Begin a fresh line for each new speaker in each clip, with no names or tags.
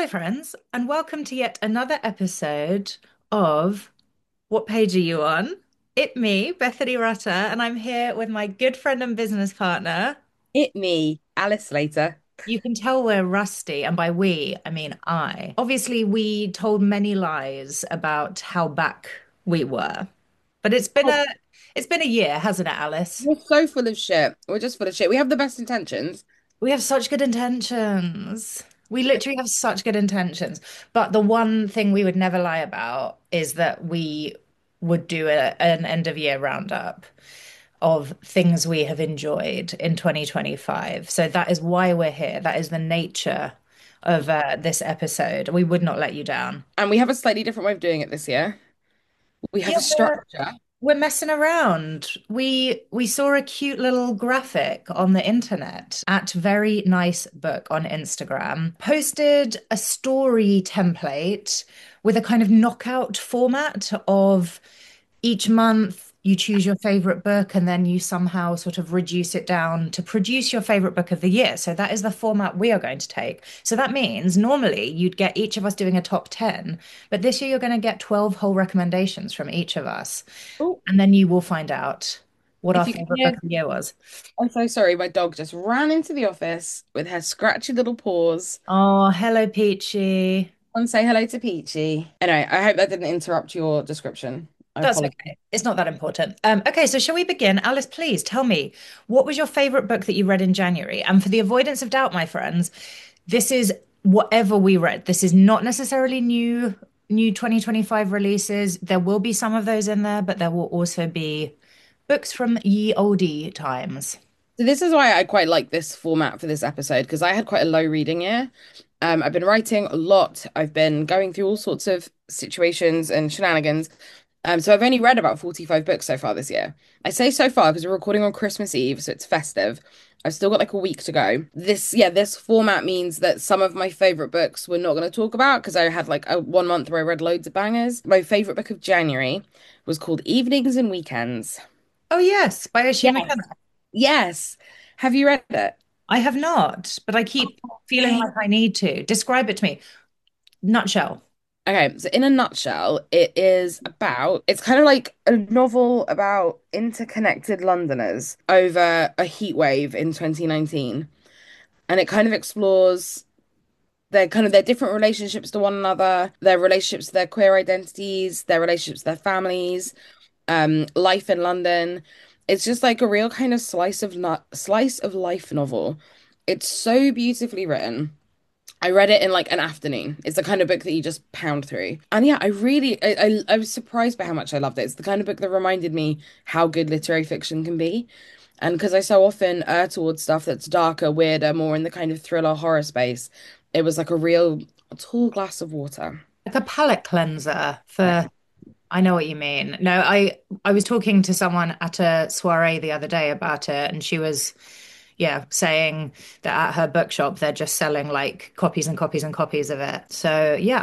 Hello, friends, and welcome to yet another episode of What Page Are You On? Me, Bethany Rutter, and I'm here with my good friend and business partner.
Hit me, Alice Slater.
You can tell we're rusty, and by we, I mean I. Obviously, we told many lies about how back we were, but
Oh,
it's been a year, hasn't it, Alice?
we're so full of shit. We're just full of shit. We have the best intentions.
We have such good intentions. We literally have such good intentions. But the one thing we would never lie about is that we would do an end of year roundup of things we have enjoyed in 2025. So that is why we're here. That is the nature of this episode. We would not let you down.
And we have a slightly different way of doing it this year. We have
Yeah,
a structure.
we're messing around. We saw a cute little graphic on the internet at Very Nice Book on Instagram, posted a story template with a kind of knockout format of each month you choose your favorite book and then you somehow sort of reduce it down to produce your favorite book of the year. So that is the format we are going to take. So that means normally you'd get each of us doing a top 10, but this year you're going to get 12 whole recommendations from each of us.
Oh,
And then you will find out what our
if you can
favorite
hear,
book of the year was.
I'm so sorry. My dog just ran into the office with her scratchy little paws.
Oh, hello, Peachy.
And say hello to Peachy. Anyway, I hope that didn't interrupt your description. I
That's
apologize.
okay. It's not that important. Okay, so shall we begin? Alice, please tell me, what was your favorite book that you read in January? And for the avoidance of doubt, my friends, this is whatever we read. This is not necessarily new 2025 releases. There will be some of those in there, but there will also be books from ye olde times.
So this is why I quite like this format for this episode because I had quite a low reading year. I've been writing a lot. I've been going through all sorts of situations and shenanigans. So I've only read about 45 books so far this year. I say so far because we're recording on Christmas Eve, so it's festive. I've still got like a week to go. This format means that some of my favorite books we're not going to talk about because I had like a 1 month where I read loads of bangers. My favorite book of January was called Evenings and Weekends.
Oh, yes, by Oisin
Yes.
McKenna.
Yes. Have you read it?
I have not, but I keep feeling like I need to. Describe it to me. Nutshell.
Okay, so in a nutshell, it's kind of like a novel about interconnected Londoners over a heat wave in 2019. And it kind of explores their different relationships to one another, their relationships to their queer identities, their relationships to their families, life in London. It's just like a real kind of slice of life novel. It's so beautifully written. I read it in like an afternoon. It's the kind of book that you just pound through. And yeah, I was surprised by how much I loved it. It's the kind of book that reminded me how good literary fiction can be. And because I so often err towards stuff that's darker, weirder, more in the kind of thriller horror space, it was like a real tall glass of water.
Like a palate cleanser
Yeah.
for I know what you mean. No, I was talking to someone at a soiree the other day about it, and she was, yeah, saying that at her bookshop they're just selling like copies and copies and copies of it. So yeah,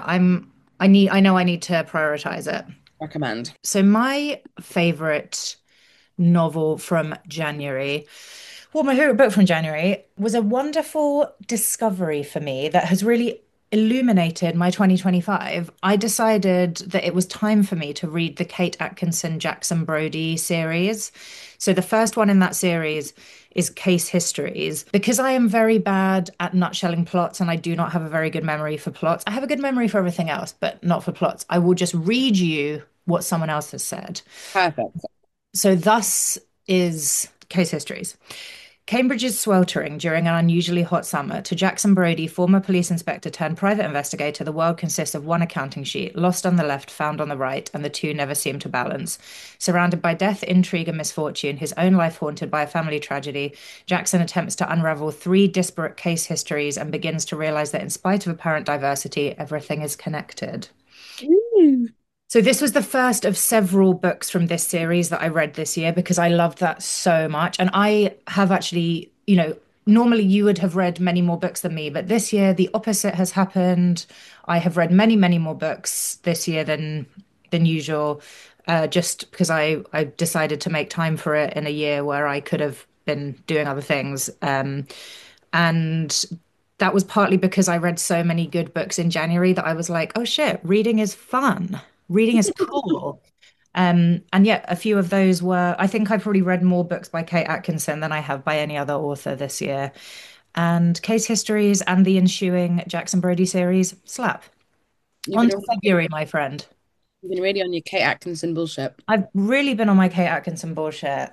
I know I need to prioritize it.
Recommend.
So my favorite novel from January, well, my favorite book from January was a wonderful discovery for me that has really illuminated my 2025. I decided that it was time for me to read the Kate Atkinson Jackson Brodie series. So the first one in that series is Case Histories. Because I am very bad at nutshelling plots and I do not have a very good memory for plots. I have a good memory for everything else, but not for plots. I will just read you what someone else has said.
Perfect.
So thus is Case Histories. Cambridge is sweltering during an unusually hot summer. To Jackson Brodie, former police inspector turned private investigator, the world consists of one accounting sheet, lost on the left, found on the right, and the two never seem to balance. Surrounded by death, intrigue, and misfortune, his own life haunted by a family tragedy, Jackson attempts to unravel three disparate case histories and begins to realize that in spite of apparent diversity, everything is connected.
Ooh.
So this was the first of several books from this series that I read this year because I loved that so much. And I have actually, normally you would have read many more books than me, but this year the opposite has happened. I have read many, many more books this year than usual, just because I decided to make time for it in a year where I could have been doing other things. And that was partly because I read so many good books in January that I was like, oh shit, reading is fun. Reading is cool. And yet a few of those were, I think I probably read more books by Kate Atkinson than I have by any other author this year. And Case Histories and the ensuing Jackson Brodie series slap.
You've
On
been
to
really,
February, my friend.
you've been really on your Kate Atkinson bullshit.
I've really been on my Kate Atkinson bullshit.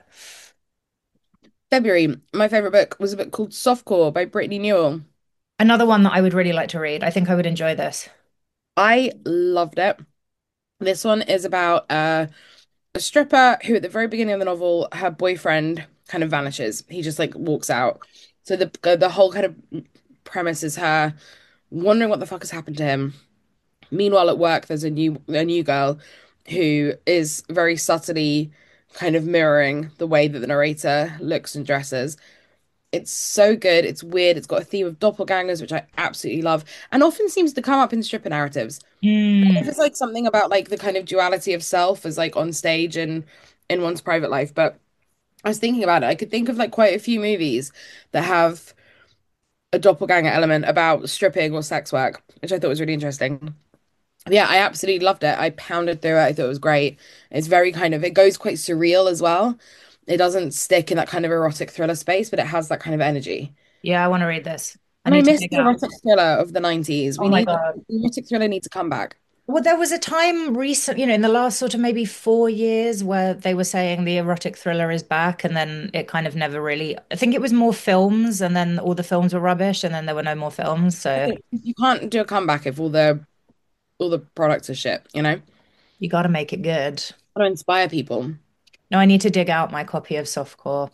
February, my favorite book was a book called Softcore by Brittany Newell.
Another one that I would really like to read. I think I would enjoy this.
I loved it. This one is about a stripper who, at the very beginning of the novel, her boyfriend kind of vanishes. He just like walks out. So the whole kind of premise is her wondering what the fuck has happened to him. Meanwhile, at work, there's a new girl who is very subtly kind of mirroring the way that the narrator looks and dresses. It's so good. It's weird. It's got a theme of doppelgangers, which I absolutely love, and often seems to come up in stripper narratives. If
Mm.
it's like something about like the kind of duality of self as like on stage and in one's private life. But I was thinking about it. I could think of like quite a few movies that have a doppelganger element about stripping or sex work, which I thought was really interesting. Yeah, I absolutely loved it. I pounded through it. I thought it was great. It's very kind of, it goes quite surreal as well. It doesn't stick in that kind of erotic thriller space, but it has that kind of energy.
Yeah, I want to read this. I
And I
need to
miss
dig
the
out.
erotic thriller of the 90s.
Oh
We
my
need
God.
the erotic thriller needs to come back.
Well, there was a time recent, in the last sort of maybe 4 years where they were saying the erotic thriller is back, and then it kind of never really, I think it was more films, and then all the films were rubbish, and then there were no more films.
I
So
think you can't do a comeback if all the products are shit, you know?
you got to make it good.
Got to inspire people.
No, I need to dig out my copy of Softcore.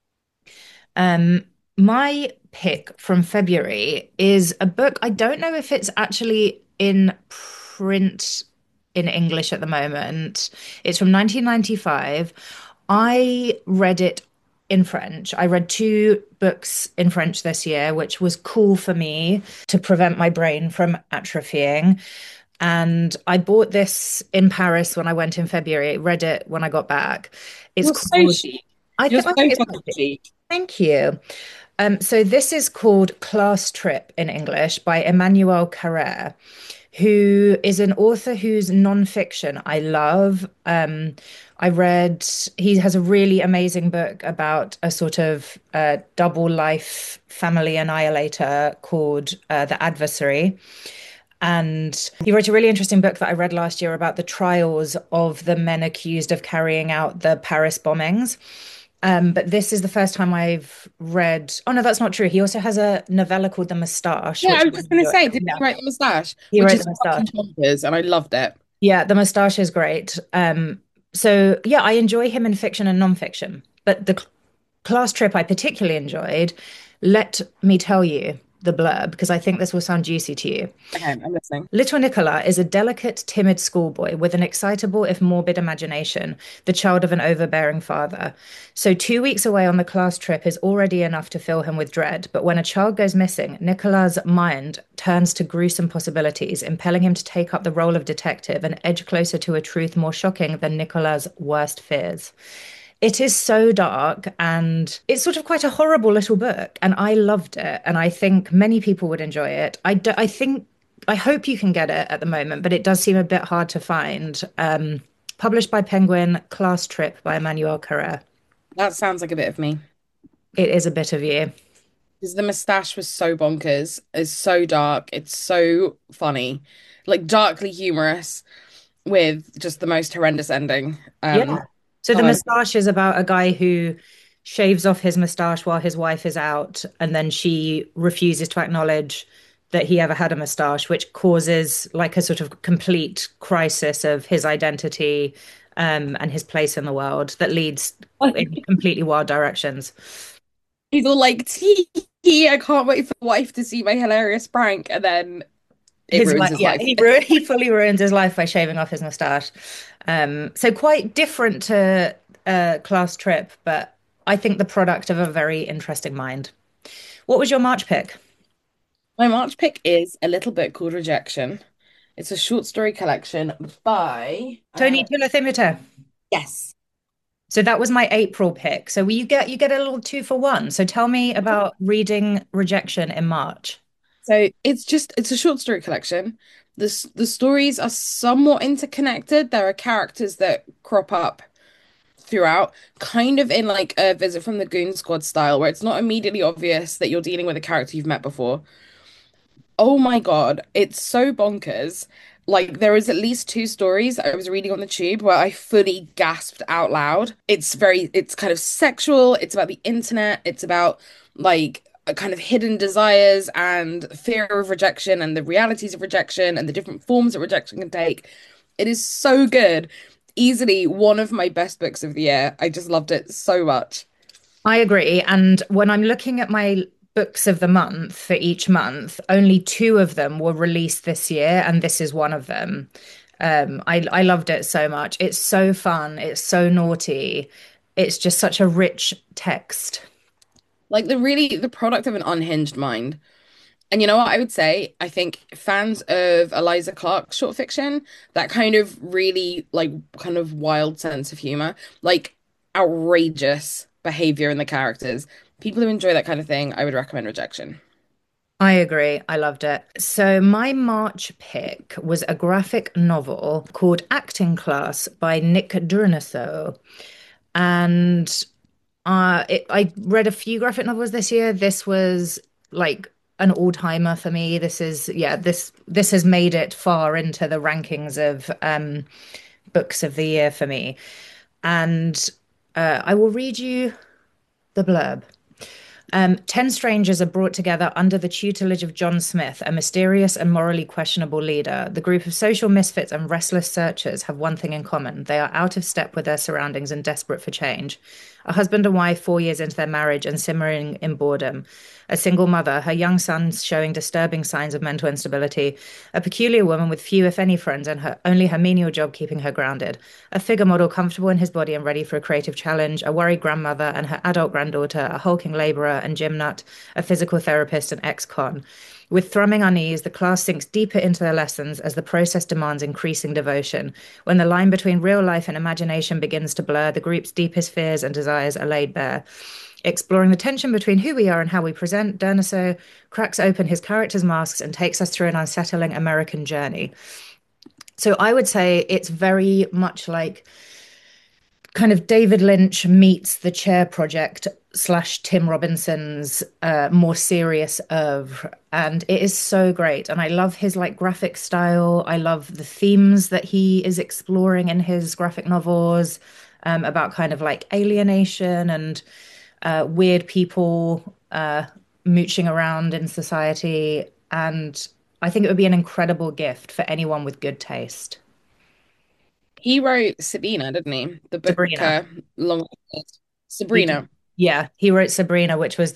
Um, my pick from February is a book. I don't know if it's actually in print in English at the moment. It's from 1995. I read it in French. I read two books in French this year, which was cool for me to prevent my brain from atrophying. And I bought this in Paris when I went in February. Read it when I got back. It's
You're so
called,
chic.
I
You're so
think it's
fucking chic.
Thank you. So this is called Class Trip in English by Emmanuel Carrère, who is an author whose nonfiction I love. I read, he has a really amazing book about a sort of double life family annihilator called The Adversary. And he wrote a really interesting book that I read last year about the trials of the men accused of carrying out the Paris bombings. But this is the first time I've read. Oh no, that's not true. He also has a novella called The Moustache,
Yeah,
which
I was
I
just gonna
enjoyed.
say, did
Yeah,
he write the mustache?
he
Which
wrote The
is
Moustache.
fucking bonkers, and I loved it.
Yeah, The Moustache is great. So yeah, I enjoy him in fiction and nonfiction. But the class trip I particularly enjoyed. Let me tell you the blurb because I think this will sound juicy to you.
Okay, I'm listening.
Little Nicola is a delicate, timid schoolboy with an excitable, if morbid, imagination, the child of an overbearing father. So 2 weeks away on the class trip is already enough to fill him with dread. But when a child goes missing, Nicola's mind turns to gruesome possibilities, impelling him to take up the role of detective and edge closer to a truth more shocking than Nicola's worst fears. It is so dark and it's sort of quite a horrible little book. And I loved it. And I think many people would enjoy it. I think, I hope you can get it at the moment, but it does seem a bit hard to find. Published by Penguin, Class Trip by Emmanuel Carrère.
That sounds like a bit of me.
It is a bit of you.
Because the mustache was so bonkers. It's so dark. It's so funny. Like darkly humorous with just the most horrendous ending.
Yeah. So The
God,
Moustache is about a guy who shaves off his moustache while his wife is out, and then she refuses to acknowledge that he ever had a moustache, which causes like a sort of complete crisis of his identity, and his place in the world that leads in completely wild directions.
he's all like, tee, I can't wait for the wife to see my hilarious prank. And then it
His
ruins
life,
his
yeah,
life.
he fully ruins his life by shaving off his moustache. So quite different to Class Trip, but I think the product of a very interesting mind. What was your March pick?
My March pick is a little book called Rejection. It's a short story collection by
Tony Timothée.
yes.
So that was my April pick. So you get a little two for one. So tell me about reading Rejection in March.
So it's a short story collection. The stories are somewhat interconnected. There are characters that crop up throughout, kind of in like a Visit from the Goon Squad style, where it's not immediately obvious that you're dealing with a character you've met before. Oh my God, it's so bonkers. Like there was at least two stories I was reading on the tube where I fully gasped out loud. It's kind of sexual, it's about the internet, it's about like a kind of hidden desires and fear of rejection and the realities of rejection and the different forms that rejection can take. It is so good. Easily one of my best books of the year. I just loved it so much.
I agree. And when I'm looking at my books of the month for each month, only two of them were released this year, and this is one of them. I loved it so much. It's so fun. It's so naughty. It's just such a rich text.
Like the product of an unhinged mind. And you know what I would say? I think fans of Eliza Clark's short fiction, that kind of really like kind of wild sense of humor, like outrageous behavior in the characters. People who enjoy that kind of thing, I would recommend Rejection.
I agree. I loved it. So my March pick was a graphic novel called Acting Class by Nick Driniso. And I read a few graphic novels this year. This was like an all-timer for me. This has made it far into the rankings of books of the year for me. And I will read you the blurb. 10 strangers are brought together under the tutelage of John Smith, a mysterious and morally questionable leader. The group of social misfits and restless searchers have one thing in common. They are out of step with their surroundings and desperate for change. A husband and wife 4 years into their marriage and simmering in boredom. A single mother, her young son showing disturbing signs of mental instability. A peculiar woman with few, if any, friends and only her menial job keeping her grounded. A figure model comfortable in his body and ready for a creative challenge. A worried grandmother and her adult granddaughter. A hulking labourer and gym nut. A physical therapist and ex-con. With thrumming unease, the class sinks deeper into their lessons as the process demands increasing devotion. When the line between real life and imagination begins to blur, the group's deepest fears and desires are laid bare. Exploring the tension between who we are and how we present, Derniso cracks open his characters' masks and takes us through an unsettling American journey. So I would say it's very much like kind of David Lynch meets the Chair Project slash Tim Robinson's more serious oeuvre. And it is so great. And I love his like graphic style. I love the themes that he is exploring in his graphic novels about kind of like alienation and weird people mooching around in society. And I think it would be an incredible gift for anyone with good taste.
He wrote Sabina, didn't he? The book
Sabrina.
long
He did,
Sabrina.
yeah, he wrote Sabrina, which was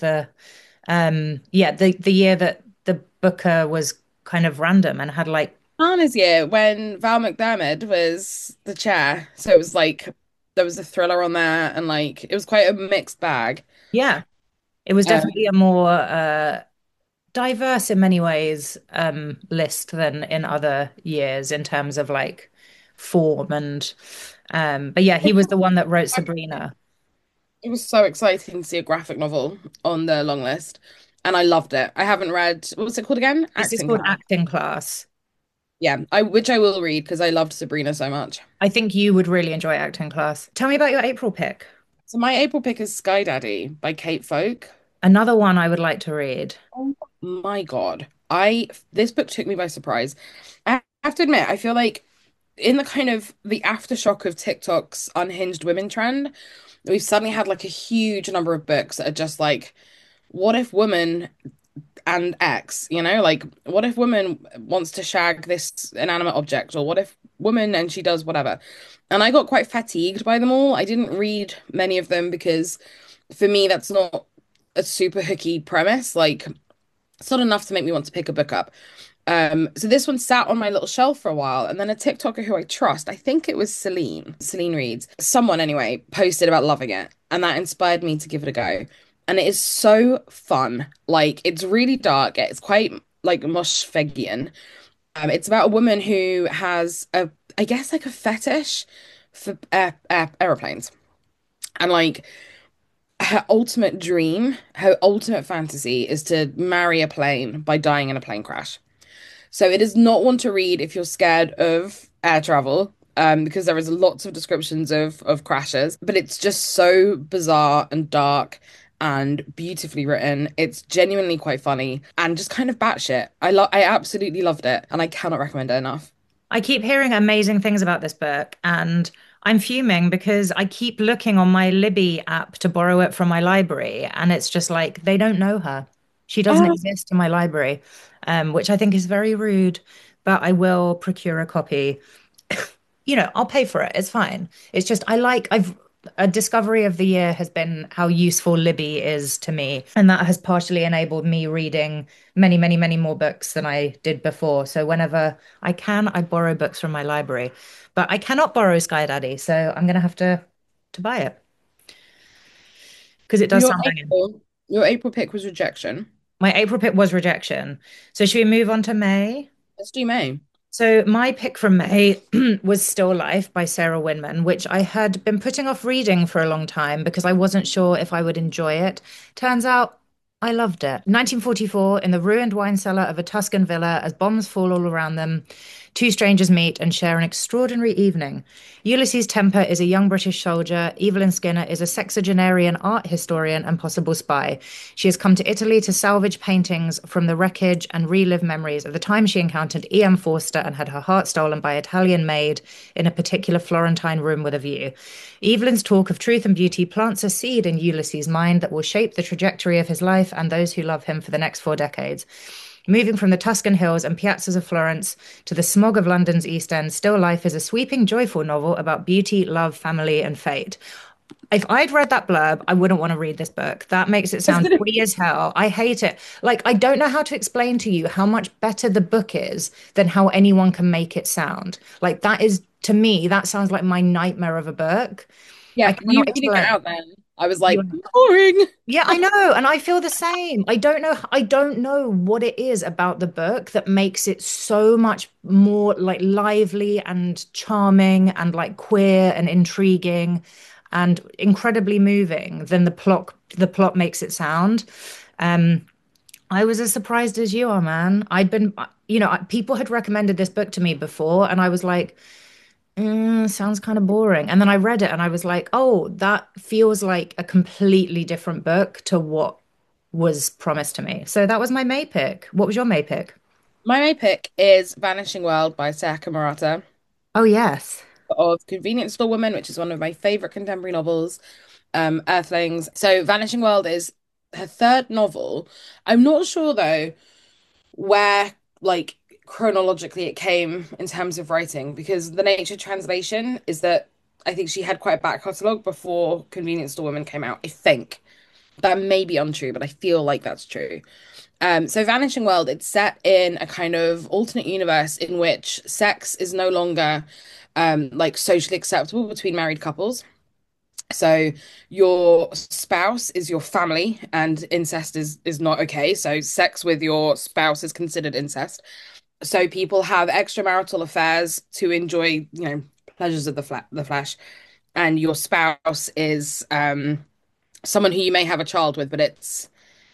the year that the Booker was kind of random and had like
Hannah's year when Val McDermid was the chair. So it was like there was a thriller on there and like it was quite a mixed bag.
yeah, it was
Uh,
definitely a more diverse in many ways list than in other years in terms of like form and but yeah, he was the one that wrote Sabrina.
it was so exciting to see a graphic novel on the long list. And I loved it. I haven't read, what was it called again?
This is
Acting
called
Class.
Acting Class.
Yeah, I which I will read because I loved Sabrina so much.
I think you would really enjoy Acting Class. Tell me about your April pick.
So my April pick is Sky Daddy by Kate Folk.
Another one I would like to read.
Oh my God. I this book took me by surprise. I have to admit, I feel like in the kind of the aftershock of TikTok's unhinged women trend, we've suddenly had like a huge number of books that are just like, what if woman and X, like what if woman wants to shag this inanimate object, or what if woman and she does whatever. And I got quite fatigued by them all. I didn't read many of them because for me that's not a super hooky premise. Like it's not enough to make me want to pick a book up. So this one sat on my little shelf for a while, and then a TikToker who I trust, I think it was Celine Reads, someone anyway, posted about loving it, and that inspired me to give it a go. And it is so fun. Like it's really dark. It's quite like Moshfeghian. It's about a woman who has I guess like a fetish for airplanes, and like her ultimate dream, her ultimate fantasy is to marry a plane by dying in a plane crash. So it is not one to read if you're scared of air travel, because there is lots of descriptions of crashes, but it's just so bizarre and dark and beautifully written. It's genuinely quite funny and just kind of batshit. I absolutely loved it, and I cannot recommend it enough.
I keep hearing amazing things about this book, and I'm fuming because I keep looking on my Libby app to borrow it from my library, and it's just like they don't know her. She doesn't
Oh,
exist in my library, which I think is very rude, but I will procure a copy. I'll pay for it. It's fine. It's just I've a discovery of the year has been how useful Libby is to me, and that has partially enabled me reading many, many, many more books than I did before. So whenever I can, I borrow books from my library, but I cannot borrow Sky Daddy, so I'm gonna have to buy it because it does
your
sound banging.
April pick was rejection.
My April pick was rejection. So should we move on to May?
Let's do May.
So my pick from May was Still Life by Sarah Winman, which I had been putting off reading for a long time because I wasn't sure if I would enjoy it. Turns out I loved it. 1944, in the ruined wine cellar of a Tuscan villa, as bombs fall all around them, two strangers meet and share an extraordinary evening. Ulysses Temper is a young British soldier. Evelyn Skinner is a sexagenarian art historian and possible spy. She has come to Italy to salvage paintings from the wreckage and relive memories of the time she encountered E.M. Forster and had her heart stolen by an Italian maid in a particular Florentine room with a view. Evelyn's talk of truth and beauty plants a seed in Ulysses' mind that will shape the trajectory of his life and those who love him for the next 4 decades. Moving from the Tuscan hills and piazzas of Florence to the smog of London's East End, Still Life is a sweeping, joyful novel about beauty, love, family, and fate. If I'd read that blurb, I wouldn't want to read this book. That makes it sound twee as hell. I hate it. Like, I don't know how to explain to you how much better the book is than how anyone can make it sound. Like, that is, to me, that sounds like my nightmare of a book. I
Yeah, you
cannot
reading it
explain.
out then. I was
You
like, boring.
Yeah, I know, and I feel the same. I don't know what it is about the book that makes it so much more like lively and charming and like queer and intriguing and incredibly moving than the plot makes it sound. Um, I was as surprised as you are, man. People had recommended this book to me before, and I was like, sounds kind of boring. And then I read it and I was like, oh, that feels like a completely different book to what was promised to me. So that was my May pick. What was your May pick?
My May pick is Vanishing World by Sayaka Murata
Oh, yes.
of Convenience Store Woman, which is one of my favorite contemporary novels, Earthlings. So Vanishing World is her third novel. I'm not sure though where like chronologically it came in terms of writing because the nature translation is that I think she had quite a back catalogue before Convenience Store Woman came out. I think that may be untrue, but I feel like that's true. So Vanishing World, it's set in a kind of alternate universe in which sex is no longer like socially acceptable between married couples. So your spouse is your family and incest is not okay. So sex with your spouse is considered incest. So people have extramarital affairs to enjoy, pleasures of the flesh. And your spouse is someone who you may have a child with, but it's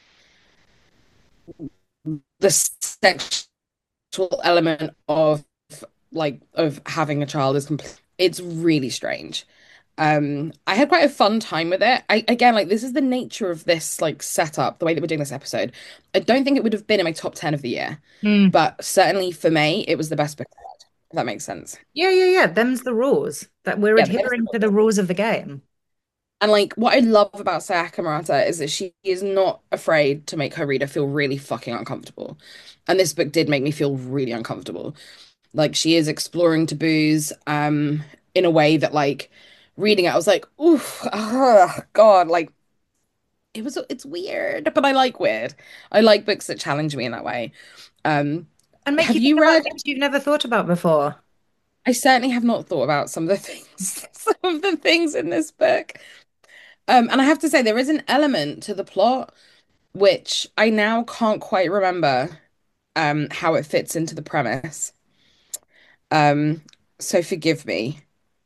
the sexual element of of having a child is complete. It's really strange. I had quite a fun time with it. I again like this is the nature of this like setup, the way that we're doing this episode. I don't think it would have been in my top 10 of the year,
Hmm.
but certainly for May, it was the best book I read, if that makes sense.
Yeah, yeah, yeah. Them's the rules that we're
Yeah, the best.
adhering to the rules of the game.
And like what I love about Sayaka Murata is that she is not afraid to make her reader feel really fucking uncomfortable. And this book did make me feel really uncomfortable. Like she is exploring taboos in a way that like reading it, I was like, oof, God, like it's weird, but I like weird. I like books that challenge me in that way. Um,
And make
have
you think
you
about
read?
things you've never thought about before.
I certainly have not thought about some of the things, some of the things in this book. And I have to say, there is an element to the plot which I now can't quite remember how it fits into the premise. Um, so forgive me.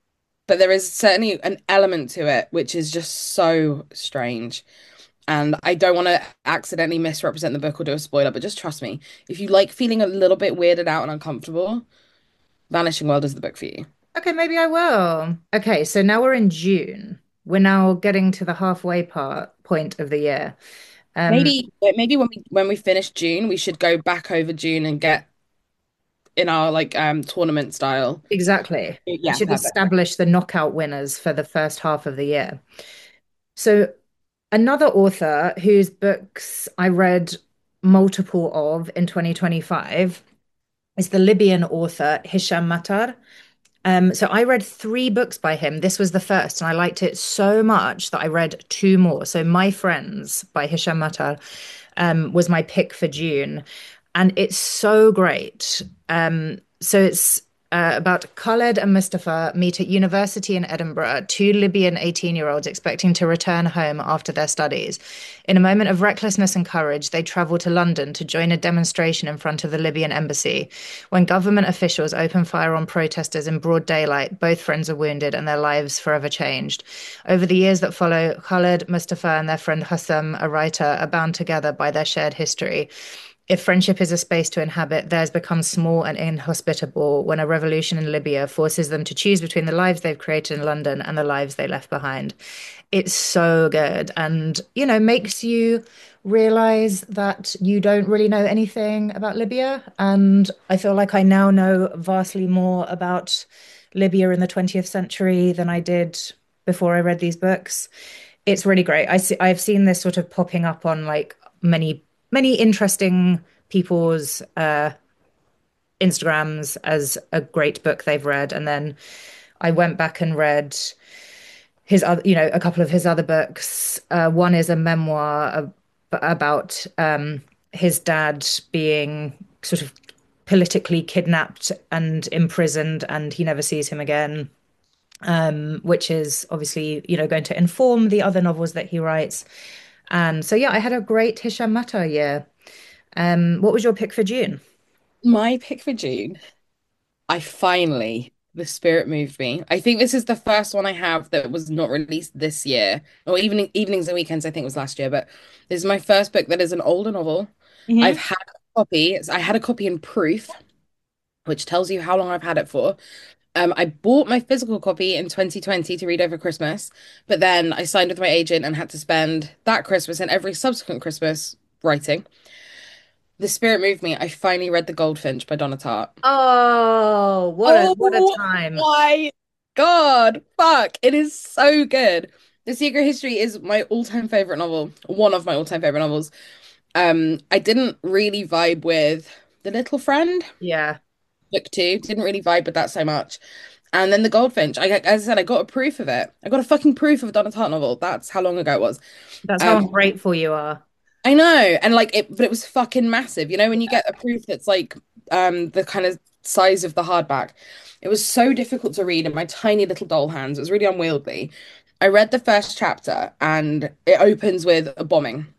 but there is certainly an element to it which is just so strange. And I don't want to accidentally misrepresent the book or do a spoiler, but just trust me. If you like feeling a little bit weirded out and uncomfortable, Vanishing World is the book for you.
Okay, maybe I will. Okay, so now we're in June. We're now getting to the halfway point of the year. Um,
Maybe when we finish June, we should go back over June and get in our like tournament style.
exactly. We
Yeah,
should
perfect.
establish the knockout winners for the first half of the year. So another author whose books I read multiple of in 2025 is the Libyan author Hisham Matar. So I read three books by him. This was the first, and I liked it so much that I read two more. So My Friends by Hisham Matar was my pick for June, and it's so great. So it's about Khaled and Mustafa meet at university in Edinburgh, two Libyan 18-year-olds expecting to return home after their studies. In a moment of recklessness and courage, they travel to London to join a demonstration in front of the Libyan embassy. When government officials open fire on protesters in broad daylight, both friends are wounded and their lives forever changed. Over the years that follow, Khaled, Mustafa, and their friend Hussam, a writer, are bound together by their shared history. If friendship is a space to inhabit, theirs becomes small and inhospitable when a revolution in Libya forces them to choose between the lives they've created in London and the lives they left behind. It's so good and, makes you realize that you don't really know anything about Libya. And I feel like I now know vastly more about Libya in the 20th century than I did before I read these books. It's really great. I've seen this sort of popping up on like many interesting people's Instagrams as a great book they've read. And then I went back and read his other, a couple of his other books. One is a memoir about his dad being sort of politically kidnapped and imprisoned, and he never sees him again. Which is obviously, going to inform the other novels that he writes. And so, yeah, I had a great Hisham Matar year. What was your pick for June?
My pick for June, the spirit moved me. I think this is the first one I have that was not released this year, or evenings and weekends, I think it was last year, but this is my first book that is an older novel. I've
Hmm.
had a copy. I had a copy in proof, which tells you how long I've had it for. I bought my physical copy in 2020 to read over Christmas, but then I signed with my agent and had to spend that Christmas and every subsequent Christmas writing. The spirit moved me. I finally read The Goldfinch by Donna Tartt.
Oh, what a
Oh
time.
my God. Fuck. It is so good. The Secret History is my all-time favorite novel, one of my all-time favorite novels. I didn't really vibe with The Little Friend,
Yeah,
book two, didn't really vibe with that so much. And then The Goldfinch, as I said, I got a proof of it. I got a fucking proof of a Donna Tartt novel. That's how long ago it was.
that's how
Um,
ungrateful you are.
I know, and like it, but it was fucking massive. You know, when you get a proof that's like the kind of size of the hardback. It was so difficult to read in my tiny little doll hands. It was really unwieldy. I read the first chapter and it opens with a bombing.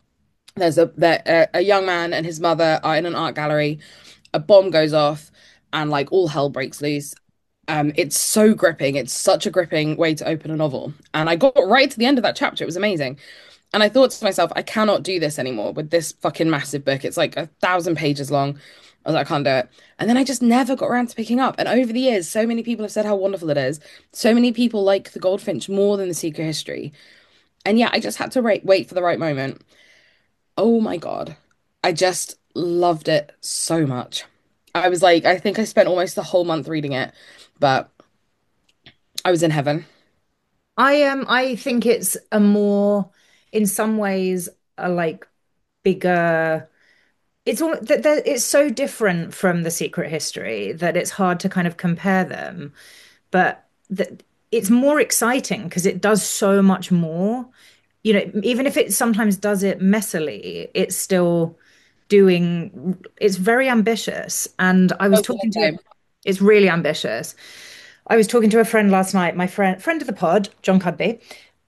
A young man and his mother are in an art gallery. A bomb goes off and like all hell breaks loose. It's so gripping. It's such a gripping way to open a novel. And I got right to the end of that chapter. It was amazing. And I thought to myself, I cannot do this anymore with this fucking massive book. It's like 1,000 pages long. I was like, I can't do it. And then I just never got around to picking up. And over the years, so many people have said how wonderful it is. So many people like The Goldfinch more than The Secret History. And yeah, I just had to wait for the right moment. Oh my God. I just loved it so much. I was like, I think I spent almost the whole month reading it, but I was in heaven.
I think it's a more, in some ways, a like bigger. It's all that it's so different from The Secret History that it's hard to kind of compare them. But it's more exciting because it does so much more. Even if it sometimes does it messily, it's still it's very ambitious. And I
I
was
was gonna
talking to,
say,
it's really ambitious. I was talking to a friend last night, my friend of the pod, John Cudby,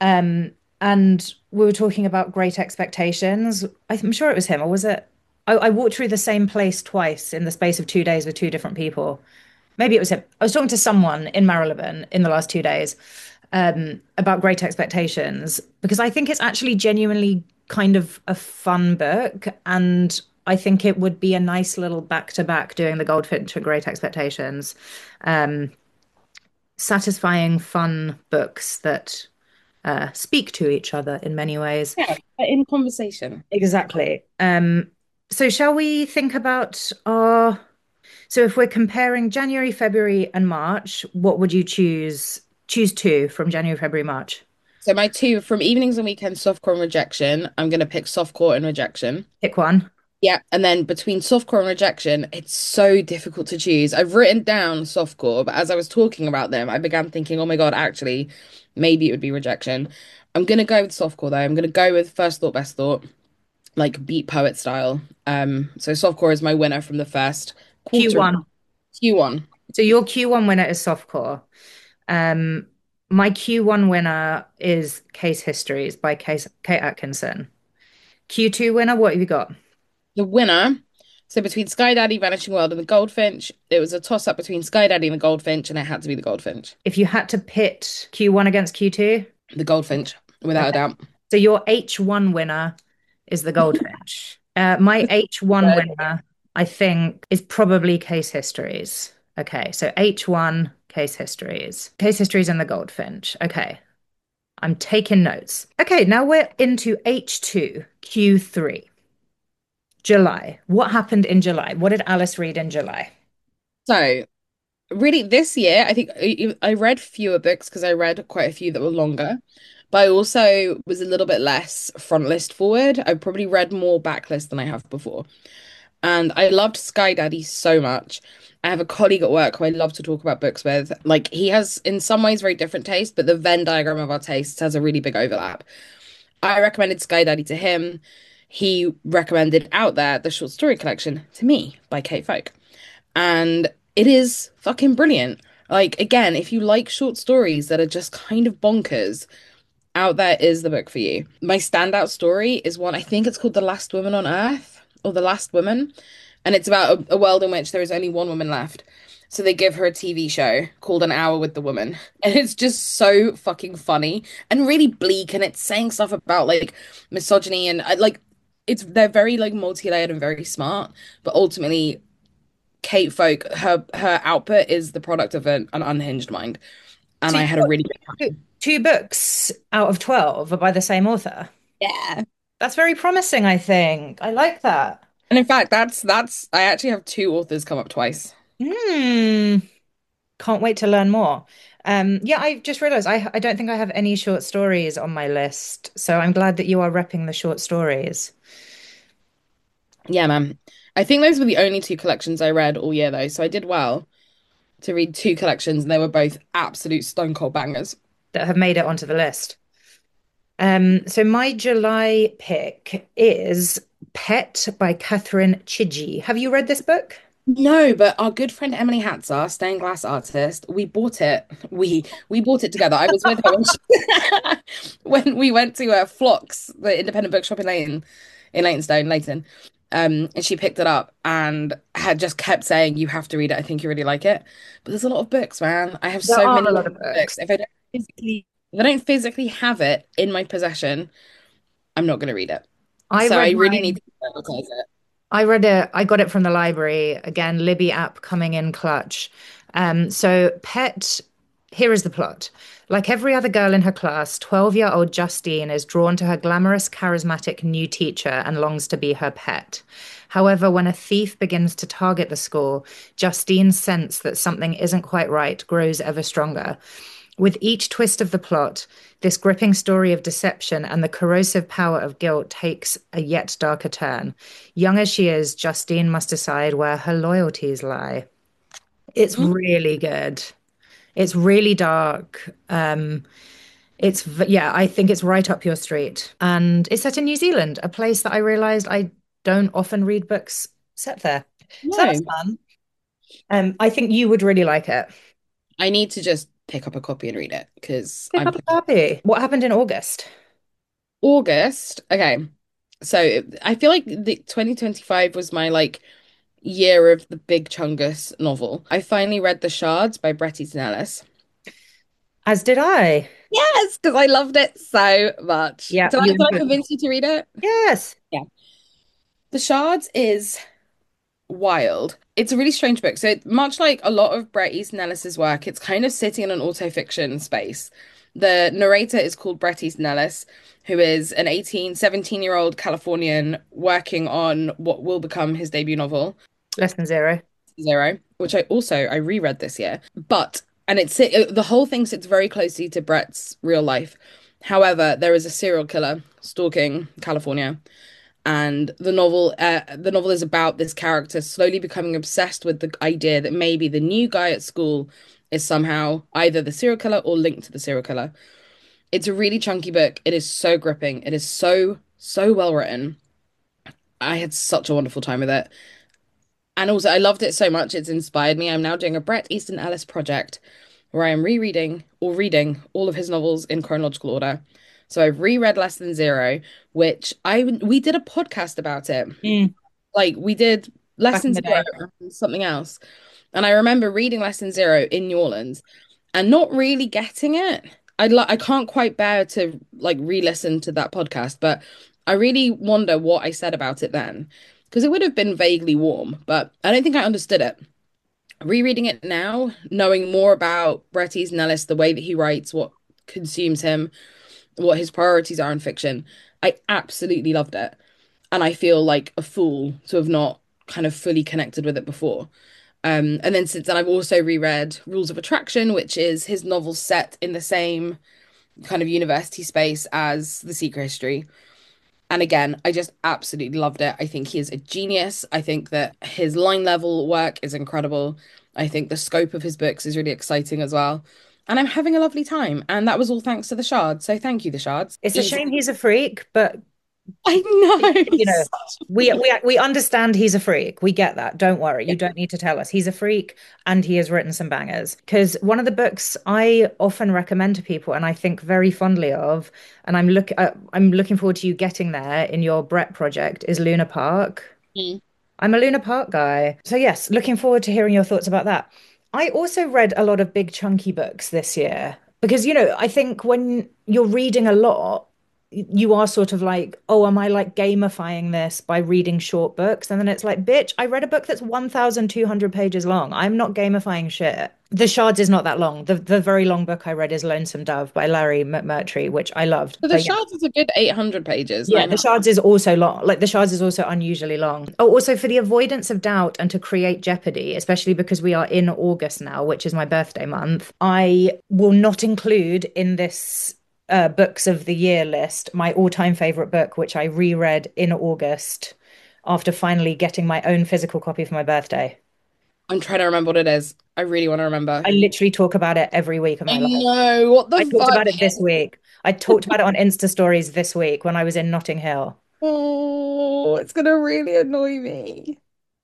and we were talking about Great Expectations. I'm sure it was him, or was it? I walked through the same place twice in the space of 2 days with two different people. maybe it was him. I was talking to someone in Marylebone in the last 2 days about Great Expectations because I think it's actually genuinely kind of a fun book, and I think it would be a nice little back to back doing the Goldfinch and Great Expectations. Um, Satisfying, fun books that speak to each other in many ways.
Yeah, in conversation.
Exactly. So shall we think about our so if we're comparing January, February, and March, what would you choose? Choose two from January, February, March.
So my two from evenings and weekends, softcore and rejection. I'm gonna pick softcore and rejection.
Pick one.
Yeah, and then between softcore and rejection, it's so difficult to choose. I've written down softcore, but as I was talking about them, I began thinking, oh my God, actually, maybe it would be rejection. I'm gonna go with softcore though. I'm gonna go with first thought, best thought, like beat poet style. So softcore is my winner from the first quarter
Q1.
Q1.
So your Q1 winner is softcore. Um, my Q1 winner is Case Histories by Kate Atkinson. Q2 winner, what have you got?
The winner. So between Sky Daddy, Vanishing World, and the Goldfinch, it was a toss up between Sky Daddy and the Goldfinch, and it had to be the Goldfinch.
If you had to pit Q1 against Q2,
The Goldfinch, without a
okay.
doubt.
So your H1 winner is the Goldfinch. My H1 winner, I think, is probably Case Histories. Okay, so H1, Case Histories. Case Histories and the Goldfinch. Okay, I'm taking notes. Okay, now we're into H2, Q3, July. What happened in July? What did Alice read in July?
So, really, this year, I think I read fewer books because I read quite a few that were longer, but I also was a little bit less front list forward. I probably read more backlist than I have before. And I loved Sky Daddy so much. I have a colleague at work who I love to talk about books with. Like, he has, in some ways, very different taste, but the Venn diagram of our tastes has a really big overlap. I recommended Sky Daddy to him. He recommended Out There, the short story collection, to me by Kate Folk. And it is fucking brilliant. Like, again, if you like short stories that are just kind of bonkers, Out There is the book for you. My standout story is one, I think it's called The Last Woman on Earth or The Last Woman. And it's about a world in which there is only one woman left. So they give her a TV show called An Hour with the Woman. And it's just so fucking funny and really bleak. And it's saying stuff about like misogyny and like they're very like multi-layered and very smart. But ultimately, Kate Folk, her output is the product of an unhinged mind. And
So
I
you've
had a
got
really good
two,
time.
two books out of 12 are by the same author.
Yeah.
That's very promising, I think. I like that.
And in fact, that's I actually have two authors come up twice.
Hmm. Can't wait to learn more. Yeah, I just realized I don't think I have any short stories on my list, so I'm glad that you are repping the short stories.
Yeah, man. I think those were the only two collections I read all year though, so I did well to read two collections and they were both absolute stone cold bangers.
That have made it onto the list. So my July pick is Pet by Catherine Chigi. Have you read this book?
No, but our good friend Emily Hatzar, stained glass artist, we bought it. We bought it together. I was with her when, when we went to Flocks, the independent bookshop in Leytonstone, Leighton. And she picked it up and had just kept saying, "You have to read it. I think you really like it." But there's a lot of books, man. I have
There
so
are
many
a lot of
books.
books.
If I don't physically have it in my possession, I'm not going to read it.
I
So I
read
really need
mine.
to prioritize it.
I read it. I got it from the library. Again, Libby app coming in clutch. So Pet, here is the plot. Like every other girl in her class, 12-year-old Justine is drawn to her glamorous, charismatic new teacher and longs to be her pet. However, when a thief begins to target the school, Justine's sense that something isn't quite right grows ever stronger. With each twist of the plot, this gripping story of deception and the corrosive power of guilt takes a yet darker turn. Young as she is, Justine must decide where her loyalties lie. It's
Mm.
really good. It's really dark. Yeah, I think it's right up your street. And it's set in New Zealand, a place that I realized I don't often read books set there. So that was
No,
fun. I think you would really like it.
I need to just pick up a copy and read it because
Pick
I'm
up a copy. What happened in August?
August. Okay. So I feel like the 2025 was my like year of the Big Chungus novel. I finally read The Shards by Bret Easton Ellis.
As did I.
Yes, because I loved it so much.
Yeah,
Did I,
you
did I
enjoyed.
convince you to read it?
Yes.
Yeah. The Shards is wild. It's a really strange book. So much like a lot of Bret Easton Ellis's work, it's kind of sitting in an autofiction space. The narrator is called Bret Easton Ellis, who is an 17-year-old Californian working on what will become his debut novel,
Less than zero.
Zero, which I reread this year. But and the whole thing sits very closely to Bret's real life. However, there is a serial killer stalking California, and the novel is about this character slowly becoming obsessed with the idea that maybe the new guy at school is somehow either the serial killer or linked to the serial killer. It's a really chunky book. It is so gripping. It is so well written. I had such a wonderful time with it. And also, I loved it so much, it's inspired me. I'm now doing a Bret Easton Ellis project where I am rereading or reading all of his novels in chronological order. So I've reread Less Than Zero, which we did a podcast about it.
Mm,
Like we did Less
back in
Than
the
Zero
day.
and something else. And I remember reading Less Than Zero in New Orleans and not really getting it. I can't quite bear to like re-listen to that podcast, but I really wonder what I said about it then. Because it would have been vaguely warm, but I don't think I understood it. Rereading it now, knowing more about Bret Easton Ellis, the way that he writes, what consumes him, what his priorities are in fiction, I absolutely loved it. And I feel like a fool to have not kind of fully connected with it before. And then since then, I've also reread Rules of Attraction, which is his novel set in the same kind of university space as The Secret History. And again, I just absolutely loved it. I think he is a genius. I think that his line level work is incredible. I think the scope of his books is really exciting as well. And I'm having a lovely time. And that was all thanks to the Shards. So thank you, the Shards.
It's a
Easy.
shame he's a freak, but
I know.
you know, we understand he's a freak. We get that. Don't worry. You don't need to tell us. He's a freak and he has written some bangers. Because one of the books I often recommend to people and I think very fondly of, and I'm looking forward to you getting there in your Brett project is Luna Park.
Mm.
I'm a Luna Park guy. So yes, looking forward to hearing your thoughts about that. I also read a lot of big chunky books this year because, I think when you're reading a lot, you are sort of like, oh, am I like gamifying this by reading short books? And then it's like, bitch, I read a book that's 1,200 pages long. I'm not gamifying shit. The Shards is not that long. The very long book I read is Lonesome Dove by Larry McMurtry, which I loved.
So the
But yeah.
Shards is a good 800 pages,
Yeah, the
900.
Shards is also long. Like the Shards is also unusually long. Oh, also for the avoidance of doubt and to create jeopardy, especially because we are in August now, which is my birthday month, I will not include in this books of the year list my all-time favorite book, which I reread in August after finally getting my own physical copy for my birthday.
I'm trying to remember what it is. I really want to remember.
I literally talk about it every week of
I
my life.
know. What the
I talked
fuck?
about it this week. I talked about it on Insta stories this week when I was in Notting Hill.
Oh, it's gonna really annoy me.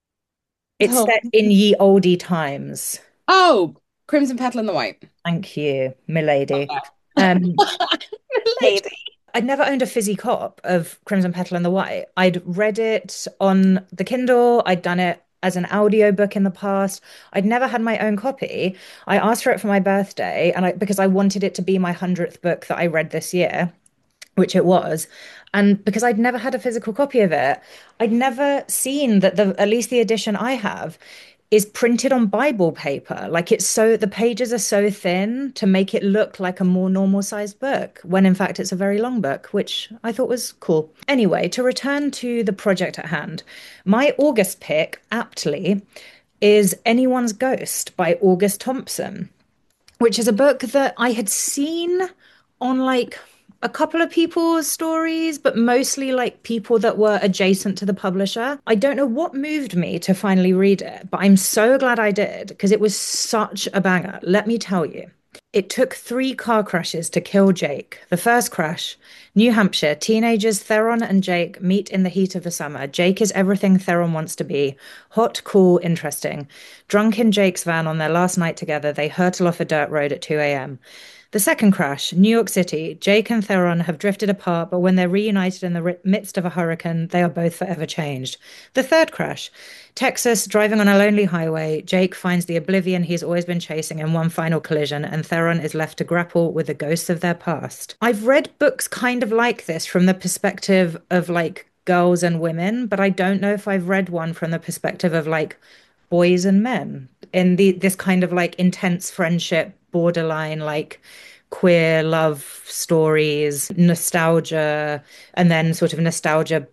It's
Oh,
set in ye olde times.
oh, Crimson Petal and the White.
Thank you, milady. Um,
Love
literally,
that.
I'd never owned a fizzy cop of Crimson Petal and the White. I'd read it on the Kindle. I'd done it as an audiobook in the past. I'd never had my own copy. I asked for it for my birthday, and because I wanted it to be my 100th book that I read this year, which it was. And because I'd never had a physical copy of it, I'd never seen that at least the edition I have is printed on Bible paper. Like the pages are so thin to make it look like a more normal sized book, when in fact it's a very long book, which I thought was cool. Anyway, to return to the project at hand, my August pick, aptly, is Anyone's Ghost by August Thompson, which is a book that I had seen on like a couple of people's stories, but mostly like people that were adjacent to the publisher. I don't know what moved me to finally read it, but I'm so glad I did because it was such a banger. Let me tell you. It took 3 car crashes to kill Jake. The first crash, New Hampshire, teenagers Theron and Jake meet in the heat of the summer. Jake is everything Theron wants to be: hot, cool, interesting. Drunk in Jake's van on their last night together, they hurtle off a dirt road at 2 a.m. The second crash, New York City. Jake and Theron have drifted apart, but when they're reunited in the midst of a hurricane, they are both forever changed. The third crash, Texas, driving on a lonely highway. Jake finds the oblivion he's always been chasing in one final collision, and Theron is left to grapple with the ghosts of their past. I've read books kind of like this from the perspective of like girls and women, but I don't know if I've read one from the perspective of like boys and men in this kind of like intense friendship, borderline like queer love stories, nostalgia, and then sort of nostalgia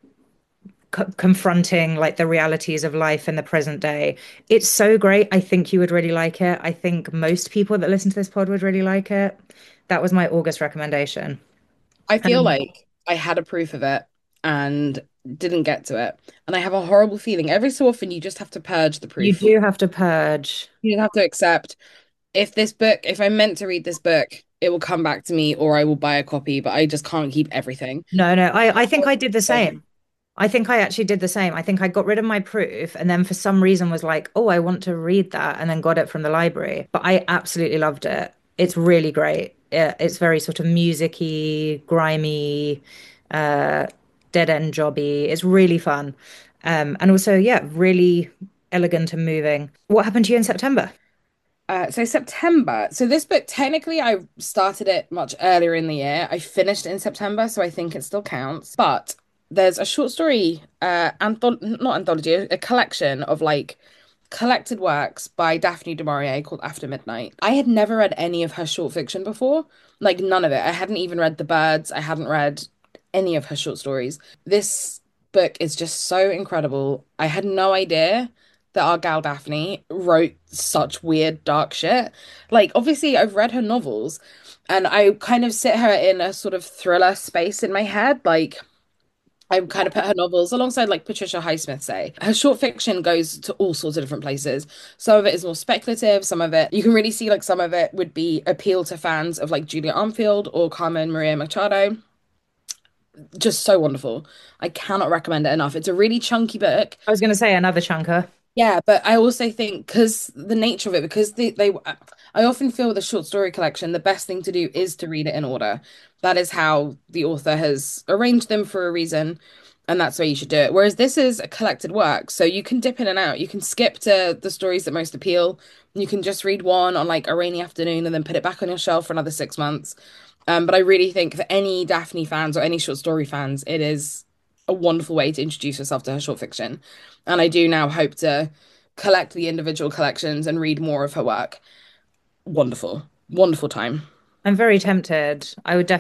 confronting like the realities of life in the present day. It's so great. I think you would really like it. I think most people that listen to this pod would really like it. That was my August recommendation.
I feel
Um,
like I had a proof of it and didn't get to it. And I have a horrible feeling every so often you just have to purge the
you
proof.
do have to purge.
You have to accept if I'm meant to read this book, it will come back to me or I will buy a copy, but I just can't keep everything.
No, no, I think I did the same. I think I actually did the same. I think I got rid of my proof and then for some reason was like, oh, I want to read that and then got it from the library. But I absolutely loved it. It's really great. It's very sort of musicy, grimy, uh, dead end jobby. It's really fun. And also, yeah, really elegant and moving. What happened to you in September?
So September. So this book, technically, I started it much earlier in the year. I finished it in September, so I think it still counts. But there's a short story, not anthology, a collection of like collected works by Daphne du Maurier called After Midnight. I had never read any of her short fiction before, like none of it. I hadn't even read The Birds. I hadn't read any of her short stories. This book is just so incredible. I had no idea that our gal Daphne wrote such weird, dark shit. Like, obviously, I've read her novels and I kind of sit her in a sort of thriller space in my head. Like, I kind of put her novels alongside like Patricia Highsmith, say. Her short fiction goes to all sorts of different places. Some of it is more speculative, some of it you can really see like some of it would be appeal to fans of like Julia Armfield or Carmen Maria Machado. Just so wonderful. I cannot recommend it enough. It's a really chunky book.
I was going to say another chunker.
Yeah, but I also think because the nature of it, because I often feel with a short story collection, the best thing to do is to read it in order. That is how the author has arranged them for a reason, and that's why you should do it. Whereas this is a collected work, so you can dip in and out. You can skip to the stories that most appeal. You can just read one on like a rainy afternoon and then put it back on your shelf for another 6 months. But I really think for any Daphne fans or any short story fans, it is a wonderful way to introduce yourself to her short fiction. And I do now hope to collect the individual collections and read more of her work. Wonderful, wonderful time.
I'm very tempted.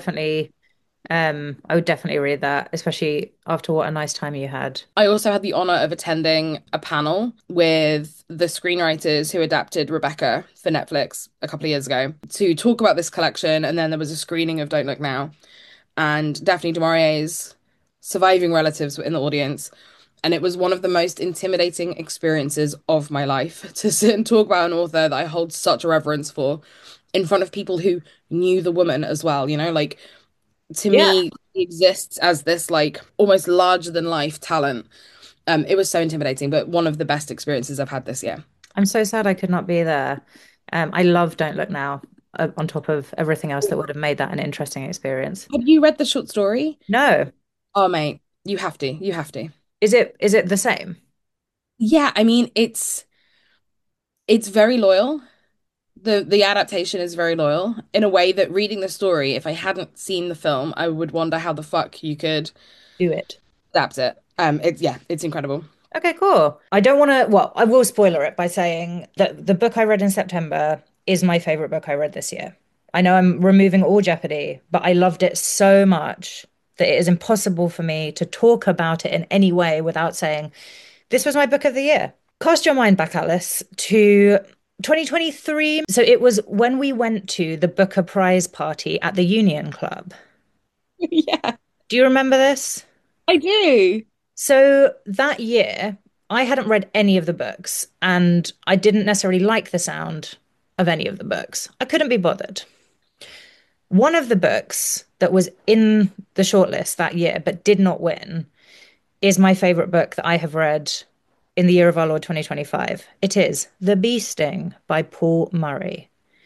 I would definitely read that, especially after what a nice time you had.
I also had the honor of attending a panel with the screenwriters who adapted Rebecca for Netflix a couple of years ago to talk about this collection. And then there was a screening of Don't Look Now, and Daphne du Maurier's surviving relatives were in the audience. And it was one of the most intimidating experiences of my life to sit and talk about an author that I hold such a reverence for in front of people who knew the woman as well. Like to
Yeah.
me, she exists as this like almost larger than life talent. It was so intimidating, but one of the best experiences I've had this year.
I'm so sad I could not be there. I love Don't Look Now, on top of everything else that would have made that an interesting experience.
Have you read the short story?
No.
Oh, mate, you have to. You have to.
Is it the same?
Yeah, I mean, it's very loyal. The adaptation is very loyal in a way that reading the story, if I hadn't seen the film, I would wonder how the fuck you could
Do it.
adapt it. It's incredible.
Okay, cool. I don't want to, well, I will spoiler it by saying that the book I read in September is my favorite book I read this year. I know I'm removing all jeopardy, but I loved it so much that it is impossible for me to talk about it in any way without saying, this was my book of the year. Cast your mind back, Alice, to 2023. So it was when we went to the Booker Prize party at the Union Club.
Yeah,
Do you remember this?
I do.
So that year, I hadn't read any of the books, and I didn't necessarily like the sound of any of the books. I couldn't be bothered. One of the books that was in the shortlist that year but did not win is my favorite book that I have read in the year of our Lord 2025. It is The Bee Sting by Paul Murray.